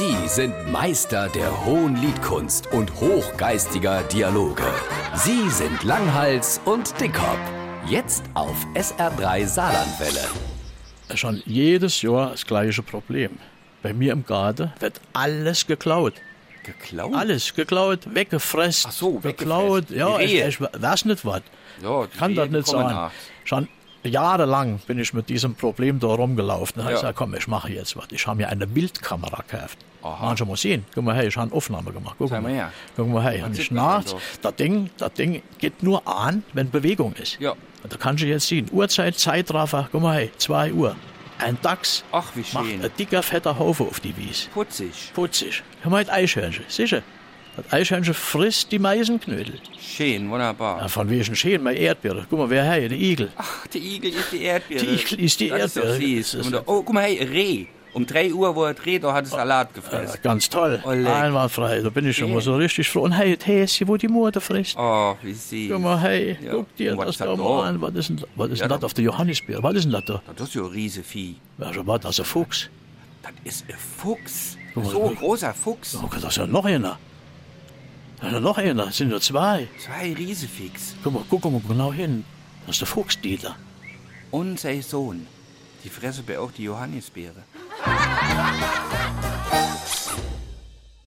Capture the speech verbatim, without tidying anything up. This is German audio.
Sie sind Meister der hohen Liedkunst und hochgeistiger Dialoge. Sie sind Langhals und Dickhop. Jetzt auf S R drei Saarlandwelle. Schon jedes Jahr das gleiche Problem. Bei mir im Garten wird alles geklaut. Geklaut? Alles geklaut, weggefressen. Ach so, geklaut. weggefressen. Ja, Die ich, Rehe. ich weiß nicht was. Ja, die Kann das Rehe nicht kommen sein. nach. Schon jahrelang bin ich mit diesem Problem da rumgelaufen. Da habe ich Ja. gesagt, komm, ich mache jetzt was. Ich habe mir eine Bildkamera gekauft. Aha. Manche muss sehen. Guck mal her, ich habe eine Aufnahme gemacht. Guck Zeig mal her. Guck mal her. Und sieht ich man nachts, denn das Ding, das Ding geht nur an, wenn Bewegung ist. Ja. Und da kannst du jetzt sehen. Uhrzeit, Zeitraffer, guck mal her, zwei Uhr. Ein Dachs Ach, wie macht schön. ein dicker, fetter Haufe auf die Wies. Putzig. Putzig. Hör mal, das Eichhörnchen, sicher. Das Eichhörnchen frisst die Meisenknödel. Schön, wunderbar. Ja, von welchen schön, meine Erdbeere. Guck mal, wer her, der Igel. Ach, der Igel ist die Erdbeere. Die Igel ist die das Erdbeere. Ist doch süß. Das ist- Und da- oh, guck mal, hey, Reh. Um drei Uhr, wo er dreht, da hat es Salat Ja, gefressen. ganz toll. Oh, leck. Einwandfrei. Da bin ich schon Ja. mal so richtig froh. Und hey, das Häschen, wo die Mutter frisst. Oh, wie süß. Guck mal, hey, Ja. guck dir Und was das ist da das mal da? an. Was ist denn, was ist Ja, denn das da- auf der Johannisbeere? Was ist denn das da? Das ist ja ein Riesenvieh. Ja, schon was, das ist ein Fuchs. Das ist ein Fuchs. Guck mal, So ein guck. großer Fuchs. Oh, das ist ja noch einer. Da ist ja noch einer. Das sind nur zwei. Zwei Riesefix. Guck mal, guck mal genau hin. Das ist der Fuchsdieter. Und sein Sohn. Die fressen bei auch die Johannisbeere.